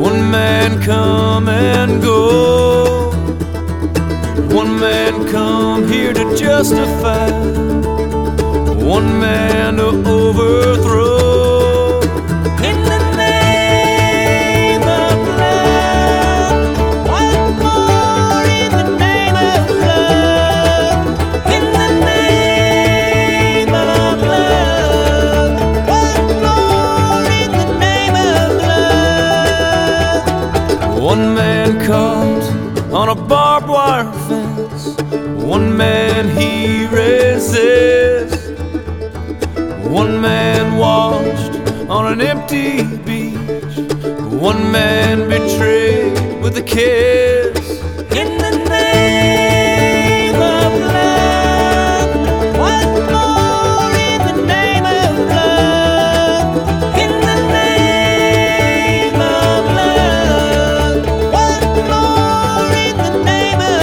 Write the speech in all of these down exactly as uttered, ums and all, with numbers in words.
One man come and go, one man come here to justify, one man to overthrow. In the name of love, one more in the name of love. In the name of love, one more in the name of love. One man caught on a barbed wire fence, one man he resists. One man washed on an empty beach, one man betrayed with a kiss. In the name of love, one more in the name of love. In the name of love, one more in the name of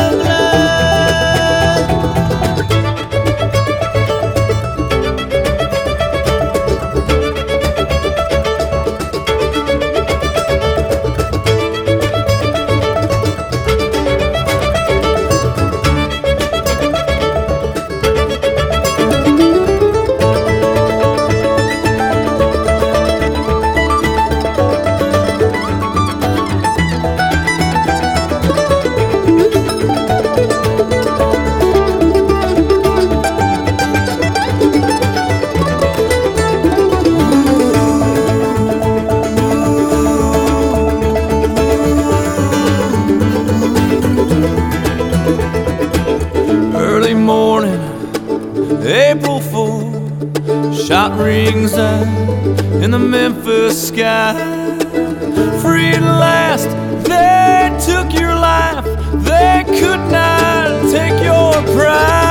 April fool, shot rings out in the Memphis sky. Free at last, they took your life, they could not take your pride.